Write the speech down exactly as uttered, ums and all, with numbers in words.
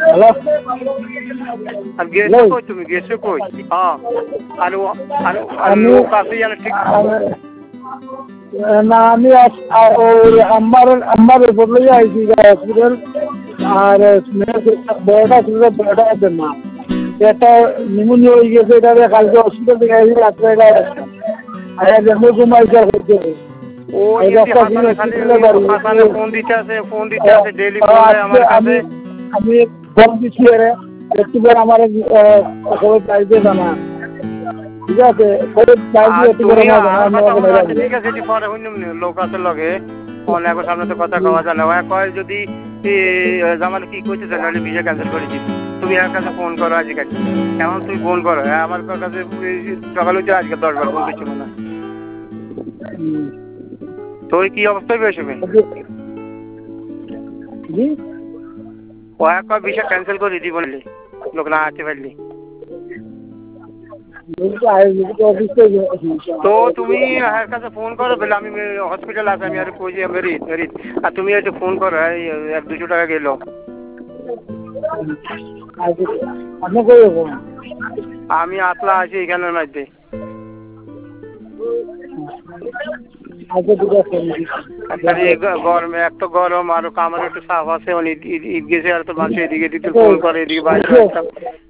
hello আর গেছো কই তুমি গেছো কই হ্যাঁ আর আর লোক আছে জানে ঠিক না আমি ওই আমার আমার বদলে আইছি হসপিটাল আর বড়টা ছিল বড়টা দেন না এটা নিমোনিয়া হয়ে গেছে এটা কালকে হসপিটাল থেকে আইছি রাত্রে আর দেখো ঘুমাইছে হচ্ছে ও হাসানে ফোন দিতে আছে ফোন দিতে আছে ডেইলি ফোন দেয় আমার কাছে আমি ফোন দিচ্ছি রে একটু পর আমার খবর চাইতে জানা ঠিক আছে খবর চাইতে একটু পর ঠিক আছে এটি পরে হইনি লোক আছে লগে ফোন এখন সামনে তো কথা কওয়া যায় না ওয়া কয় যদি জামাল কি কইতে জানো আমি ভিসা ক্যান্সেল করে দিই তুমি এর কাছে ফোন করো আজকে এখন তুমি ফোন করো আমার কাছে সকালে উঠে আজকে দশ বার ফোন করছি না তো কি অবস্থায় বসে জি ও একটা ভিসা ক্যান্সেল করে দিই বললি লোক না আসতে পারলি তো তুমি এর কাছে ফোন করো বলে আমি হসপিটাল আছে আমি আর কই যে মেরি মেরি আর তুমি এসে ফোন করো এক দুশো টাকা গেল আমি আসলা আছি এখানের মধ্যে গরমে এত গরম আর কামার একটু সাফ আছে ঈদ গেছে আর তো মানুষ এদিকে দিতে ফোন করে এদিকে বাইরে